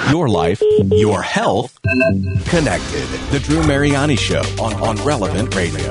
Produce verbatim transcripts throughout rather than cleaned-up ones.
Your life, your health, connected. The Drew Mariani Show on, on Relevant Radio.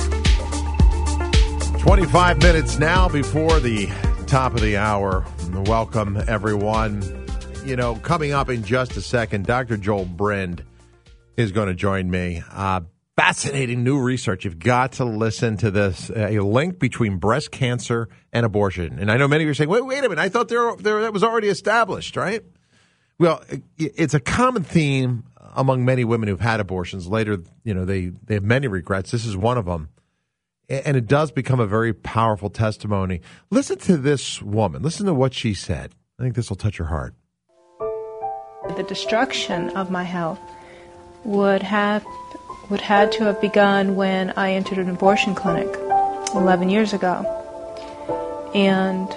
twenty-five minutes now before the top of the hour. Welcome, everyone. You know, coming up in just a second, Doctor Joel Brind is going to join me. Uh, fascinating new research. You've got to listen to this. A link between breast cancer and abortion. And I know many of you are saying, wait, wait a minute. I thought there, there, that was already established, right? Well, it's a common theme among many women who've had abortions. Later, you know, they, they have many regrets. This is one of them. And it does become a very powerful testimony. Listen to this woman. Listen to what she said. I think this will touch your heart. The destruction of my health would have would had to have begun when I entered an abortion clinic eleven years ago. And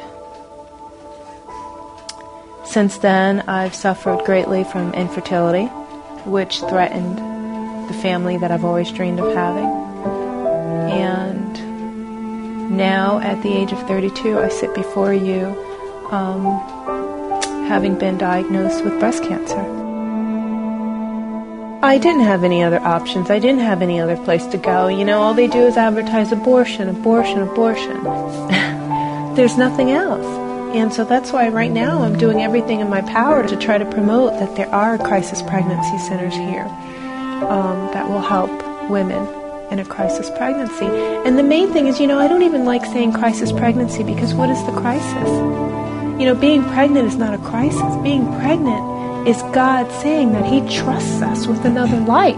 since then, I've suffered greatly from infertility, which threatened the family that I've always dreamed of having. And now, at the age of thirty-two, I sit before you um, having been diagnosed with breast cancer. I didn't have any other options. I didn't have any other place to go. You know, all they do is advertise abortion, abortion, abortion. There's nothing else. And so that's why right now I'm doing everything in my power to try to promote that there are crisis pregnancy centers here um, that will help women in a crisis pregnancy. And the main thing is, you know, I don't even like saying crisis pregnancy because what is the crisis? You know, being pregnant is not a crisis. Being pregnant is God saying that He trusts us with another life.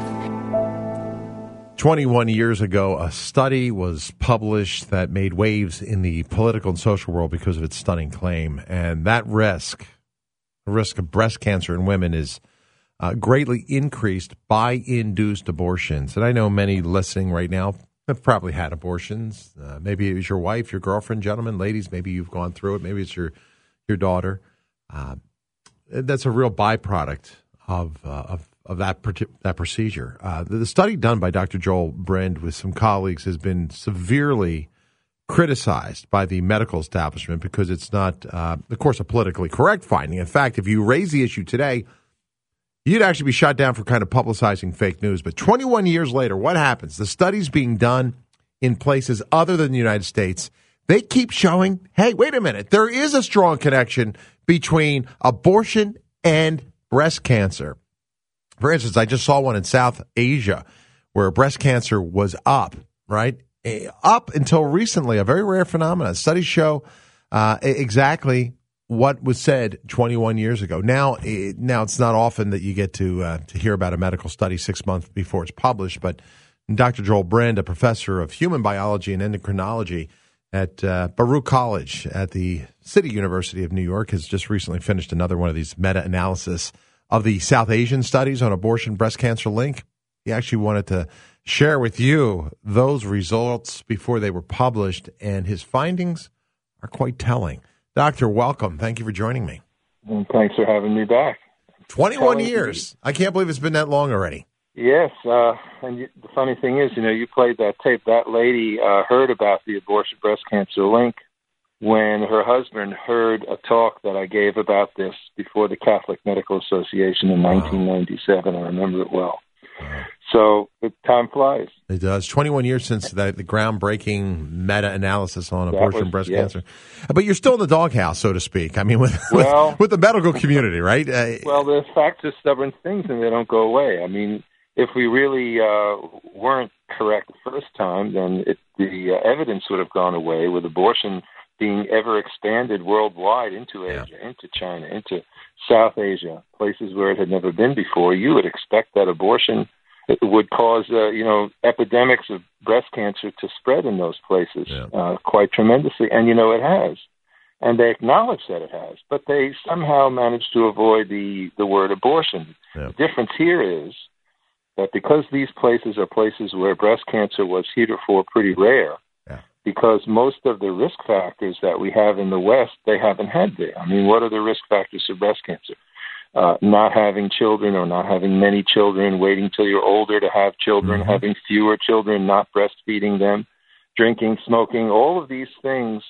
twenty-one years ago, a study was published that made waves in the political and social world because of its stunning claim. And that risk, the risk of breast cancer in women is uh, greatly increased by induced abortions. And I know many listening right now have probably had abortions. Uh, maybe it was your wife, your girlfriend, gentlemen, ladies. Maybe you've gone through it. Maybe it's your, your daughter. Uh, that's a real byproduct of uh, of of that that procedure. Uh, the, the study done by Doctor Joel Brind with some colleagues has been severely criticized by the medical establishment because it's not, uh, of course, a politically correct finding. In fact, if you raise the issue today, you'd actually be shot down for kind of publicizing fake news. But twenty-one years later, what happens? The study's being done in places other than the United States. They keep showing, hey, wait a minute, there is a strong connection between abortion and breast cancer. For instance, I just saw one in South Asia where breast cancer was up, right? Up until recently, a very rare phenomenon. Studies show uh, exactly what was said twenty-one years ago. Now, it, now it's not often that you get to uh, to hear about a medical study six months before it's published, but Doctor Joel Brind, a professor of human biology and endocrinology at uh, Baruch College at the City University of New York, has just recently finished another one of these meta-analysis of the South Asian studies on abortion breast cancer link. He actually wanted to share with you those results before they were published, and his findings are quite telling. Doctor, welcome. Thank you for joining me. And thanks for having me back. twenty-one years. I can't believe it's been that long already. Yes, uh, and you, the funny thing is, you know, you played that tape. That lady uh, heard about the abortion breast cancer link when her husband heard a talk that I gave about this before the Catholic Medical Association in wow. nineteen ninety-seven. I remember it well. Wow. So the time flies. It does. twenty-one years since the, the groundbreaking meta-analysis on abortion was, breast yes. cancer. But you're still in the doghouse, so to speak. I mean, with well, with, with the medical community, right? Uh, well, the facts are stubborn things, and they don't go away. I mean, if we really uh, weren't correct the first time, then it, the uh, evidence would have gone away with abortion being ever expanded worldwide into Asia, yeah. into China, into South Asia, places where it had never been before. You would expect that abortion would cause, uh, you know, epidemics of breast cancer to spread in those places yeah. uh, quite tremendously. And, you know, it has. And they acknowledge that it has. But they somehow managed to avoid the, the word abortion. Yeah. The difference here is that because these places are places where breast cancer was heretofore pretty rare, yeah. because most of the risk factors that we have in the West, they haven't had there. I mean, what are the risk factors for breast cancer? Uh, not having children or not having many children, waiting till you're older to have children, mm-hmm. having fewer children, not breastfeeding them, drinking, smoking, all of these things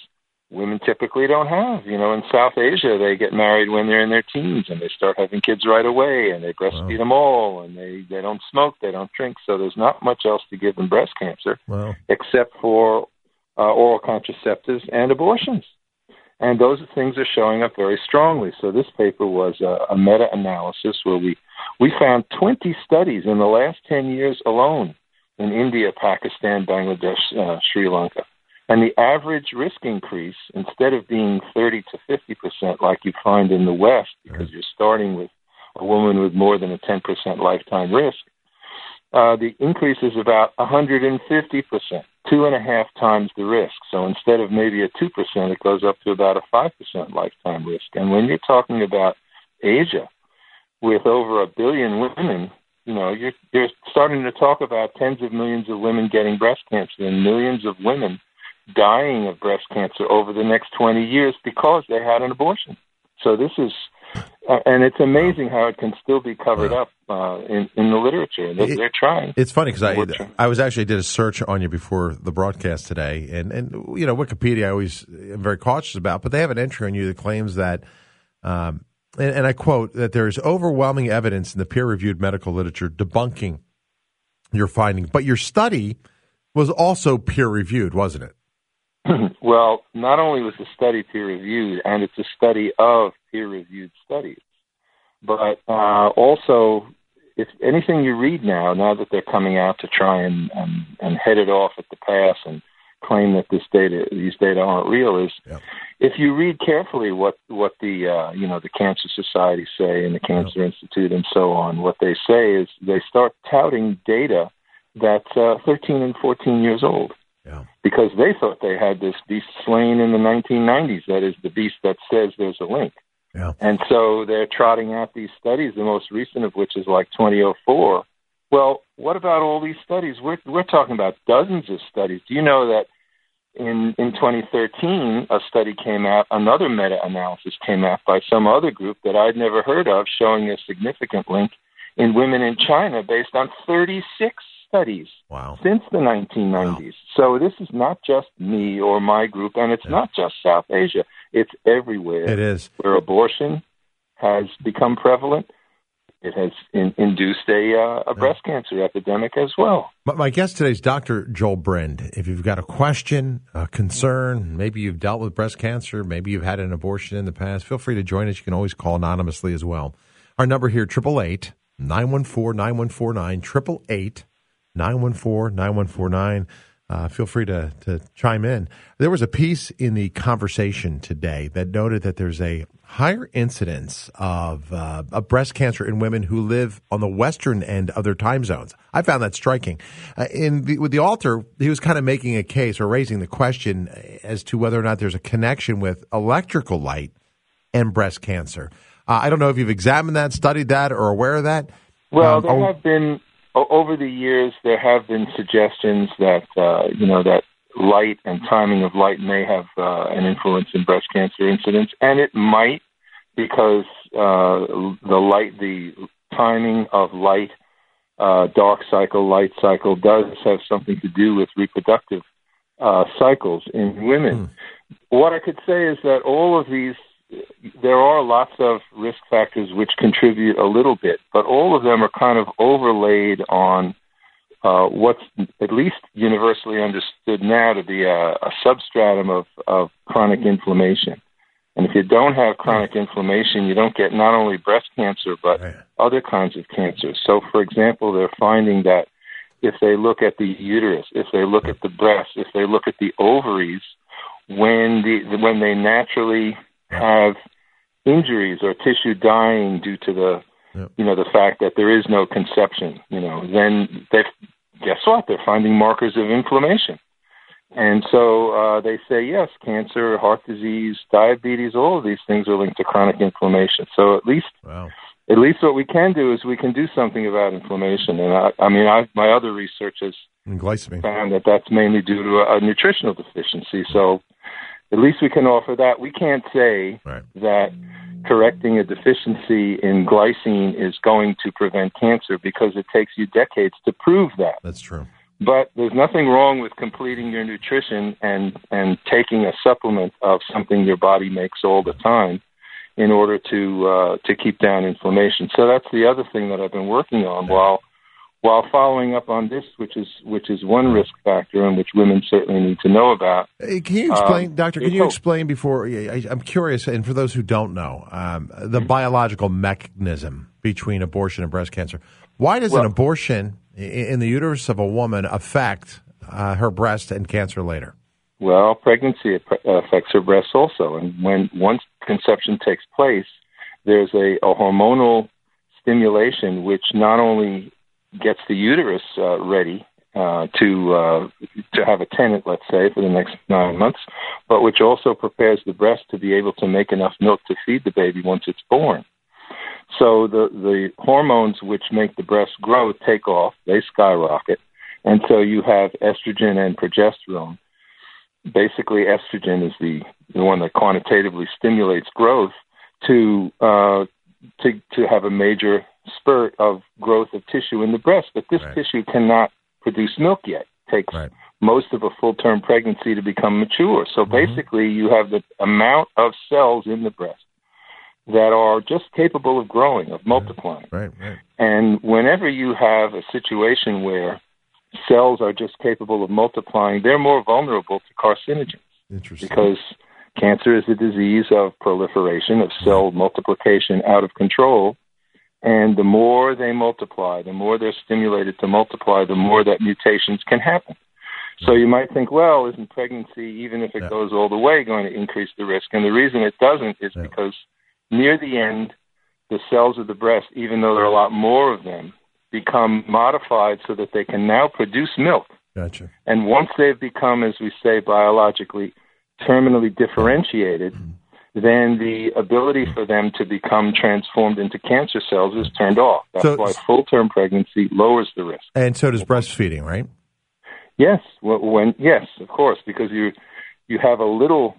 women typically don't have. You know, in South Asia, they get married when they're in their teens, and they start having kids right away, and they breastfeed wow. them all, and they, they don't smoke, they don't drink, so there's not much else to give them breast cancer wow. except for uh, oral contraceptives and abortions. And those things are showing up very strongly. So this paper was a, a meta-analysis where we, we found twenty studies in the last ten years alone in India, Pakistan, Bangladesh, uh, Sri Lanka. And the average risk increase, instead of being thirty to fifty percent like you find in the West, because you're starting with a woman with more than a ten percent lifetime risk, uh, the increase is about one hundred fifty percent, two and a half times the risk. So instead of maybe a two percent, it goes up to about a five percent lifetime risk. And when you're talking about Asia, with over a billion women, you know, you're, you're starting to talk about tens of millions of women getting breast cancer and millions of women dying of breast cancer over the next twenty years because they had an abortion. So this is, uh, and it's amazing how it can still be covered up uh, in, in the literature. They're, they're trying. It's funny because I I was actually did a search on you before the broadcast today, and, and you know, Wikipedia I always am very cautious about, but they have an entry on you that claims that, um, and, and I quote, that there is overwhelming evidence in the peer-reviewed medical literature debunking your finding, but your study was also peer-reviewed, wasn't it? Well, not only was the study peer-reviewed, and it's a study of peer-reviewed studies, but uh, also, if anything you read now, now that they're coming out to try and, and, and head it off at the pass and claim that this data, these data aren't real, is yep. if you read carefully what what the uh, you know the Cancer Society say and the Cancer yep. Institute and so on, what they say is they start touting data that's uh, thirteen and fourteen years old. Yeah. Because they thought they had this beast slain in the nineteen nineties. That is the beast that says there's a link. Yeah. And so they're trotting out these studies, the most recent of which is like twenty oh four. Well, what about all these studies? We're, we're talking about dozens of studies. Do you know that in, in twenty thirteen, a study came out, another meta-analysis came out by some other group that I'd never heard of, showing a significant link in women in China based on thirty-six studies wow. since the nineteen nineties. Wow. So this is not just me or my group, and it's yeah. not just South Asia. It's everywhere. It is. Where abortion has become prevalent. It has in, induced a, uh, a breast yeah. cancer epidemic as well. My, my guest today is Doctor Joel Brind. If you've got a question, a concern, maybe you've dealt with breast cancer, maybe you've had an abortion in the past, feel free to join us. You can always call anonymously as well. Our number here, eight eight eight, nine one four, nine one four nine, eight eight eight, nine one four, nine one four nine. Uh, feel free to, to chime in. There was a piece in The Conversation today that noted that there's a higher incidence of, uh, of breast cancer in women who live on the western end of their time zones. I found that striking. Uh, in the, with the author, he was kind of making a case or raising the question as to whether or not there's a connection with electrical light and breast cancer. Uh, I don't know if you've examined that, studied that, or aware of that. Well, um, there oh, have been... Over the years, there have been suggestions that, uh, you know, that light and timing of light may have uh, an influence in breast cancer incidence, and it might because uh, the light, the timing of light, uh, dark cycle, light cycle does have something to do with reproductive uh, cycles in women. Mm. What I could say is that all of these, there are lots of risk factors which contribute a little bit, but all of them are kind of overlaid on uh, what's at least universally understood now to be a, a substratum of, of chronic inflammation. And if you don't have chronic inflammation, you don't get not only breast cancer, but right. other kinds of cancer. So, for example, they're finding that if they look at the uterus, if they look at the breast, if they look at the ovaries, when the when they naturally have injuries or tissue dying due to the, yep. you know, the fact that there is no conception, you know, then they guess what? They're finding markers of inflammation. And so uh, they say, yes, cancer, heart disease, diabetes, all of these things are linked to chronic inflammation. So at least, wow. at least what we can do is we can do something about inflammation. And I, I mean, I, my other research has glycemine. found that that's mainly due to a, a nutritional deficiency. So at least we can offer that. We can't say right. that correcting a deficiency in glycine is going to prevent cancer because it takes you decades to prove that. That's true. But there's nothing wrong with completing your nutrition and, and taking a supplement of something your body makes all the time in order to uh, to keep down inflammation. So that's the other thing that I've been working on while while following up on this, which is which is one risk factor and which women certainly need to know about. Can you explain, um, Doctor, can you explain before, I, I'm curious, and for those who don't know, um, the biological mechanism between abortion and breast cancer. Why does well, an abortion in the uterus of a woman affect uh, her breast and cancer later? Well, pregnancy affects her breasts also. And when once conception takes place, there's a, a hormonal stimulation which not only gets the uterus uh, ready uh, to uh, to have a tenant, let's say, for the next nine months, but which also prepares the breast to be able to make enough milk to feed the baby once it's born. So the, the hormones which make the breast grow take off, they skyrocket, and so you have estrogen and progesterone. Basically, estrogen is the, the one that quantitatively stimulates growth to uh, to to have a major spurt of growth of tissue in the breast. But this right. tissue cannot produce milk yet. It takes right. most of a full-term pregnancy to become mature. So mm-hmm. basically, you have the amount of cells in the breast that are just capable of growing, of multiplying. Right, right. And whenever you have a situation where cells are just capable of multiplying, they're more vulnerable to carcinogens. Interesting. Because cancer is a disease of proliferation, of cell multiplication out of control. And the more they multiply, the more they're stimulated to multiply, the more that mutations can happen. So you might think, well, isn't pregnancy, even if it yeah. goes all the way, going to increase the risk? And the reason it doesn't is yeah. because near the end, the cells of the breast, even though there are a lot more of them, become modified so that they can now produce milk. Gotcha. And once they've become, as we say, biologically terminally differentiated, mm-hmm. then the ability for them to become transformed into cancer cells is turned off. That's so, why full-term pregnancy lowers the risk. And so does breastfeeding, right? Yes. When yes, of course, because you you have a little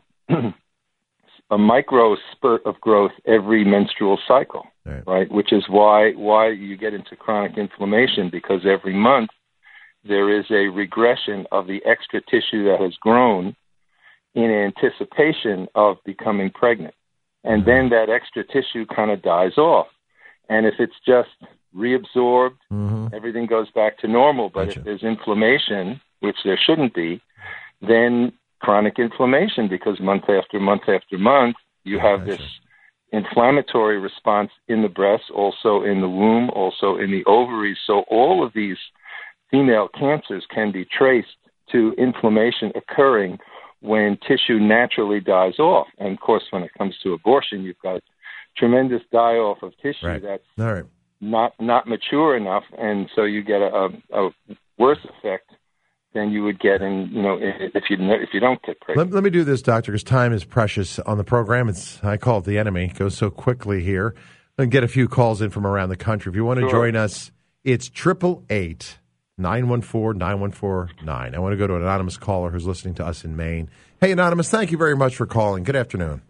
a micro spurt of growth every menstrual cycle, right. right? Which is why why you get into chronic inflammation, because every month there is a regression of the extra tissue that has grown in anticipation of becoming pregnant. And then that extra tissue kind of dies off. And if it's just reabsorbed, mm-hmm. everything goes back to normal. But gotcha. If there's inflammation, which there shouldn't be, then chronic inflammation, because month after month after month, you have gotcha. This inflammatory response in the breast, also in the womb, also in the ovaries. So all of these female cancers can be traced to inflammation occurring when tissue naturally dies off. And, of course, when it comes to abortion, you've got tremendous die-off of tissue right. that's All right. not not mature enough, and so you get a, a worse effect than you would get in, you know, if you if you don't get pregnant. Let, let me do this, Doctor, because time is precious on the program. It's I call it the enemy. It goes so quickly here. And get a few calls in from around the country. If you want to sure. join us, it's triple eight nine one four nine one four nine. I want to go to an anonymous caller who's listening to us in Maine. Hey, anonymous, thank you very much for calling. Good afternoon.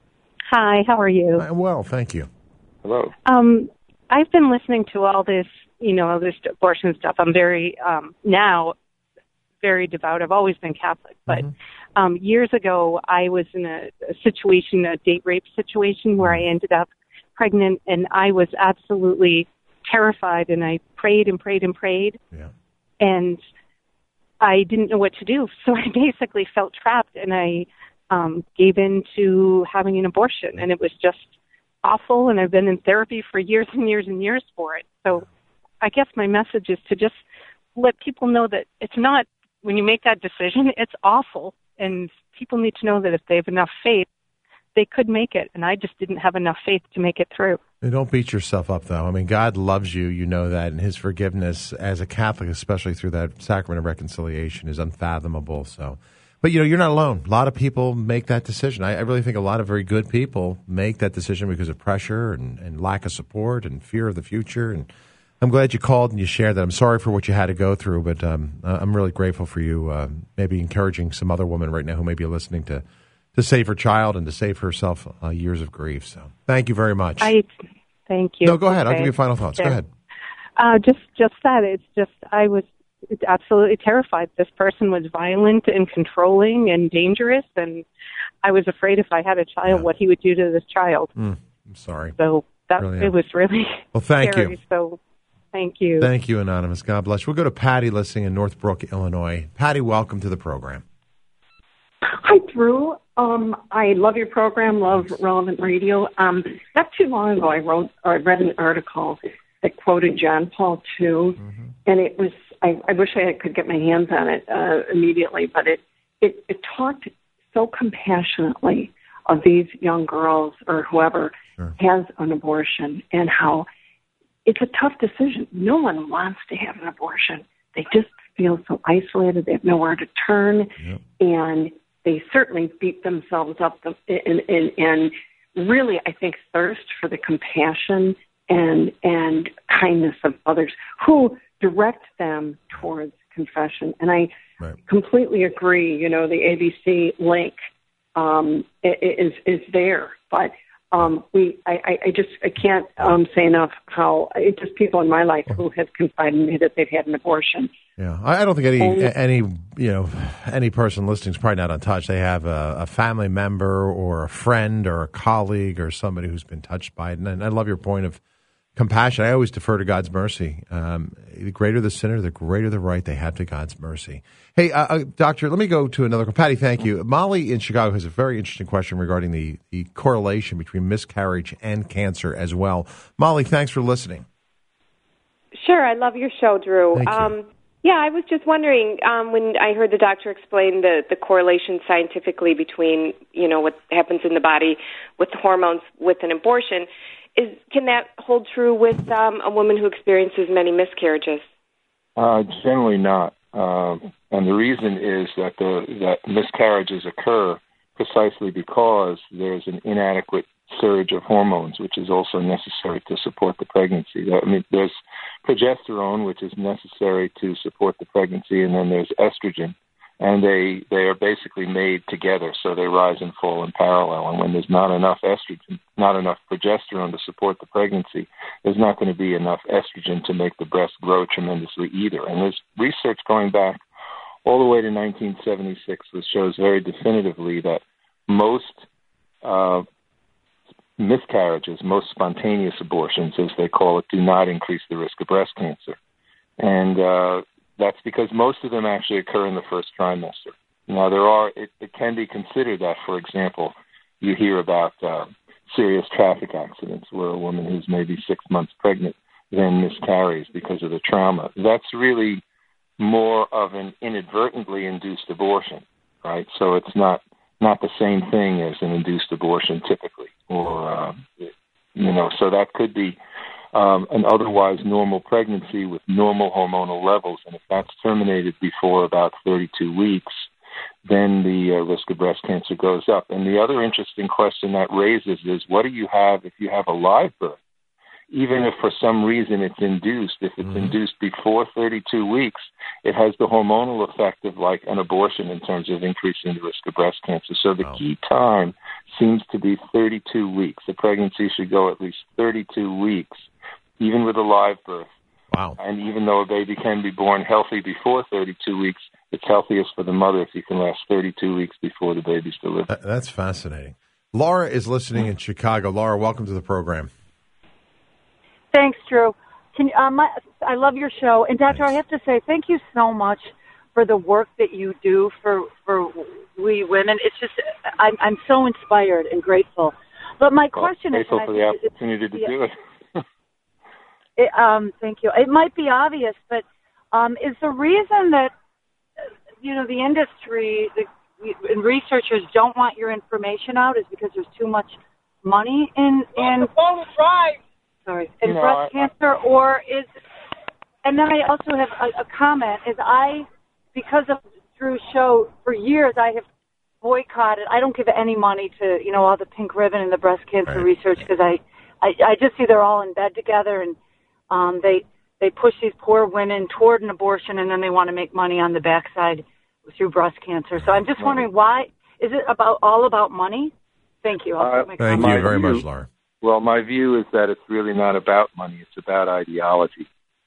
Hi, how are you? I'm well, thank you. Hello. Um, I've been listening to all this, you know, all this abortion stuff. I'm very um, now. very devout. I've always been Catholic, but mm-hmm. um, years ago I was in a, a situation, a date rape situation, where I ended up pregnant, and I was absolutely terrified, and I prayed and prayed and prayed, yeah. and I didn't know what to do. So I basically felt trapped, and I um, gave in to having an abortion, and it was just awful, and I've been in therapy for years and years and years for it. So I guess my message is to just let people know that it's not, when you make that decision, it's awful, and people need to know that if they have enough faith, they could make it, and I just didn't have enough faith to make it through. And don't beat yourself up, though. I mean, God loves you, you know that, and his forgiveness as a Catholic, especially through that sacrament of reconciliation, is unfathomable. So, but, you know, you're not alone. A lot of people make that decision. I, I really think a lot of very good people make that decision because of pressure and, and lack of support and fear of the future, and I'm glad you called and you shared that. I'm sorry for what you had to go through, but um, I'm really grateful for you uh, maybe encouraging some other woman right now who may be listening to, to save her child and to save herself uh, years of grief. So thank you very much. I Thank you. No, go ahead. Okay. I'll give you final thoughts. Okay. Go ahead. Uh, just, just that. It's just I was absolutely terrified. This person was violent and controlling and dangerous, and I was afraid if I had a child, Yeah. what he would do to this child. Mm, I'm sorry. So that Really, it was really well, thank scary. you. So thank you. Thank you, Anonymous. God bless. We'll go to Patty listening in Northbrook, Illinois. Patty, welcome to the program. Hi, Drew. Um, I love your program, love Relevant Radio. Um, not too long ago, I wrote or I read an article that quoted John Paul the Second, mm-hmm. and it was, I, I wish I could get my hands on it uh, immediately, but it, it, it talked so compassionately of these young girls or whoever sure. has an abortion and how it's a tough decision. No one wants to have an abortion. They just feel so isolated. They have nowhere to turn, yep. and they certainly beat themselves up and, and, and really, I think, thirst for the compassion and and kindness of others who direct them towards confession. And I right. completely agree. You know, the A B C link um, is is there, but um, we I, I just I can't um, say enough how it just people in my life who have confided in me that they've had an abortion. Yeah, I don't think any and, any you know any person listening is probably not untouched. They have a, a family member or a friend or a colleague or somebody who's been touched by it. And I love your point of compassion. I always defer to God's mercy. Um, the greater the sinner, the greater the right they have to God's mercy. Hey, uh, uh, Doctor, let me go to another. Patty, thank you. Molly in Chicago has a very interesting question regarding the, the correlation between miscarriage and cancer as well. Molly, thanks for listening. Sure, I love your show, Drew. Thank you. Um, yeah, I was just wondering um, when I heard the doctor explain the, the correlation scientifically between, you know, what happens in the body with the hormones with an abortion. Is can that hold true with um, a woman who experiences many miscarriages? Uh, generally not, um, and the reason is that the that miscarriages occur precisely because there's an inadequate surge of hormones, which is also necessary to support the pregnancy. I mean, there's progesterone, which is necessary to support the pregnancy, and then there's estrogen. And they, they are basically made together, so they rise and fall in parallel. And when there's not enough estrogen, not enough progesterone to support the pregnancy, there's not going to be enough estrogen to make the breast grow tremendously either. And there's research going back all the way to nineteen seventy-six that shows very definitively that most uh, miscarriages, most spontaneous abortions, as they call it, do not increase the risk of breast cancer. And uh, that's because most of them actually occur in the first trimester. Now, there are, it, it can be considered that, for example, you hear about uh, serious traffic accidents where a woman who's maybe six months pregnant then miscarries because of the trauma. That's really more of an inadvertently induced abortion, right? So it's not, not the same thing as an induced abortion typically, or, uh, you know, so that could be Um, an otherwise normal pregnancy with normal hormonal levels. And if that's terminated before about thirty-two weeks, then the uh, risk of breast cancer goes up. And the other interesting question that raises is, what do you have if you have a live birth? Even if for some reason it's induced, if it's mm-hmm. induced before thirty-two weeks, it has the hormonal effect of like an abortion in terms of increasing the risk of breast cancer. So the wow. key time seems to be thirty-two weeks. The pregnancy should go at least thirty-two weeks. Even with a live birth. Wow. And even though a baby can be born healthy before thirty-two weeks, it's healthiest for the mother if you can last thirty-two weeks before the baby's delivered. That's fascinating. Laura is listening in Chicago. Laura, welcome to the program. Thanks, Drew. Can, um, I, I love your show. And, Doctor, Thanks. I have to say thank you so much for the work that you do for, for we women. It's just, I'm, I'm so inspired and grateful. But my well, question grateful is... Grateful for the opportunity to yeah. do it. It, um, thank you. It might be obvious, but um, is the reason that, you know, the industry the, and researchers don't want your information out is because there's too much money in in sorry in no, breast I, cancer, or is? And then I also have a, a comment. Is I because of Drew's show for years I have boycotted. I don't give any money to you know all the pink ribbon and the breast cancer right. research because I, I I just see they're all in bed together and. Um, they they push these poor women toward an abortion, and then they want to make money on the backside through breast cancer. So I'm just wondering, why is it about all about money? Thank you. I'll uh, my thank comment. you very view, much, Laura. Well, my view is that it's really not about money; it's about ideology.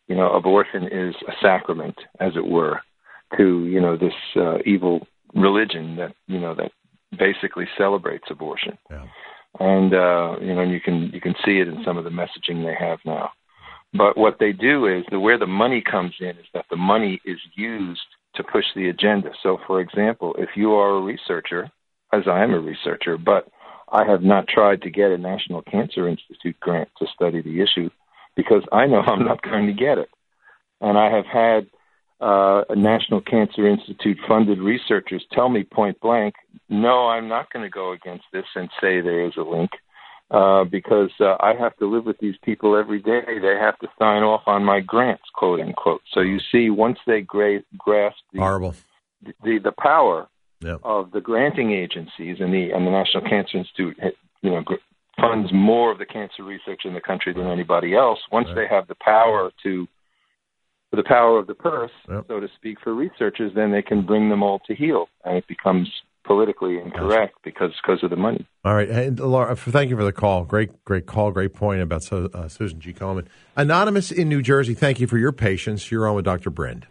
you know, abortion is a sacrament, as it were, to, you know, this uh, evil religion that, you know, that basically celebrates abortion. Yeah. And, uh, you know, you can you can see it in some of the messaging they have now. But what they do is, the where the money comes in is that the money is used to push the agenda. So, for example, if you are a researcher, as I am a researcher, but I have not tried to get a National Cancer Institute grant to study the issue because I know I'm not going to get it. And I have had uh, a National Cancer Institute funded researchers tell me point blank, no, I'm not going to go against this and say there is a link uh, because uh, I have to live with these people every day. They have to sign off on my grants, quote unquote. So you see, once they gra- grasp the, Horrible. the, the power Yep. of the granting agencies, and the and the National Cancer Institute, you know, funds more of the cancer research in the country than anybody else. Once right. they have the power to, the power of the purse, yep. so to speak, for researchers, then they can bring them all to heel, and it becomes politically incorrect because because of the money. All right, and Laura, thank you for the call. Great, great call. Great point about uh, Susan G. Komen. Anonymous in New Jersey. Thank you for your patience. You're on with Doctor Brind.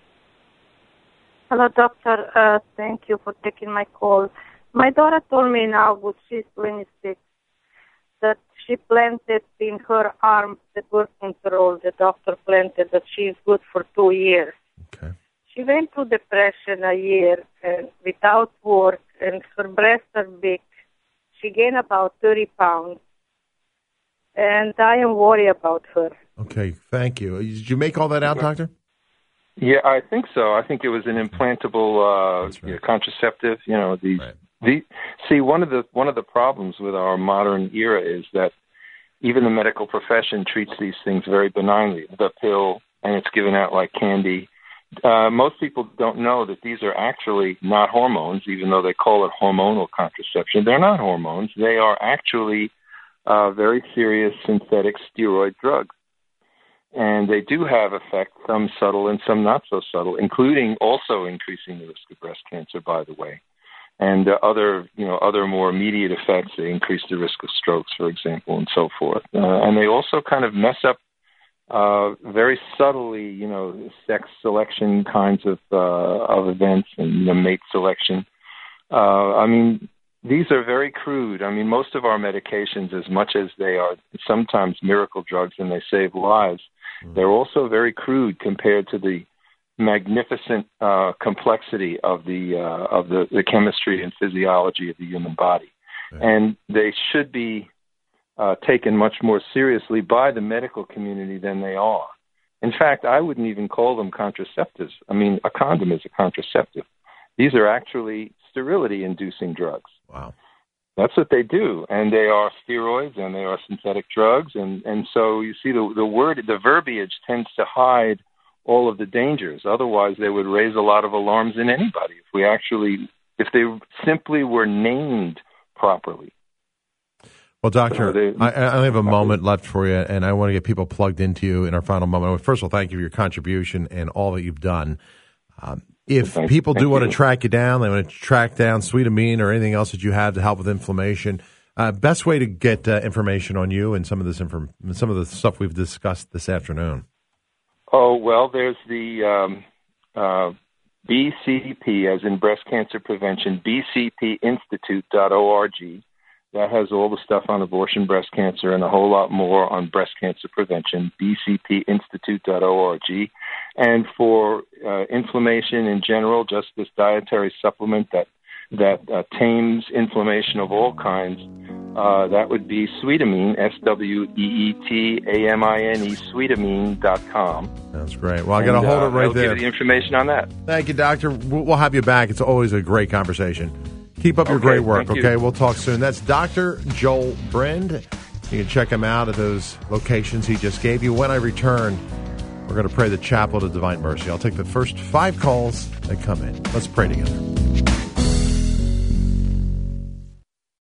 Hello, doctor. Uh, thank you for taking my call. My daughter told me now, when she's twenty-six, that she planted in her arm the birth control. The doctor planted that she's good for two years. Okay. She went through depression a year and without work, and her breasts are big. She gained about thirty pounds, and I am worried about her. Okay, thank you. Did you make all that out, doctor? Yeah, I think so. I think it was an implantable uh, right. you know, contraceptive. You know, these. Right. The, see, one of the one of the problems with our modern era is that even the medical profession treats these things very benignly. The pill, and it's given out like candy. Uh, most people don't know that these are actually not hormones, even though they call it hormonal contraception. They're not hormones. They are actually uh, very serious synthetic steroid drugs. And they do have effects, some subtle and some not so subtle, including also increasing the risk of breast cancer, by the way. And uh, other, you know, other more immediate effects, they increase the risk of strokes, for example, and so forth. Uh, and they also kind of mess up uh, very subtly, you know, sex selection kinds of uh, of events and you know, mate selection. Uh, I mean, these are very crude. I mean, most of our medications, as much as they are sometimes miracle drugs and they save lives, they're also very crude compared to the magnificent uh, complexity of the uh, of the, the chemistry and physiology of the human body. Right. And they should be uh, taken much more seriously by the medical community than they are. In fact, I wouldn't even call them contraceptives. I mean, a condom is a contraceptive. These are actually sterility-inducing drugs. Wow. That's what they do, and they are steroids and they are synthetic drugs, and, and so you see the the word, the verbiage tends to hide all of the dangers. Otherwise, they would raise a lot of alarms in anybody if we actually, if they simply were named properly. Well, Doctor, so they, I, I only have a moment left for you, and I want to get people plugged into you in our final moment. First of all, thank you for your contribution and all that you've done. Um, If Thank, people do want you. to track you down, they want to track down Sweetamine or anything else that you have to help with inflammation, uh, best way to get uh, information on you and some of this inform- some of the stuff we've discussed this afternoon. Oh, well, there's the um, uh, B C P, as in breast cancer prevention, b c p institute dot org. That has all the stuff on abortion, breast cancer, and a whole lot more on breast cancer prevention, b c p institute dot org. And for uh, inflammation in general, just this dietary supplement that that uh, tames inflammation of all kinds, uh, that would be Sweetamine, S W E E T A M I N E, sweetamine dot com. That's great. Well, I got to hold uh, it right I'll there. give you the information on that. Thank you, Doctor. We'll have you back. It's always a great conversation. Keep up your Okay, great work, thank okay? you. We'll talk soon. That's Doctor Joel Brind. You can check him out at those locations he just gave you. When I return, we're going to pray the Chapel of Divine Mercy. I'll take the first five calls that come in. Let's pray together.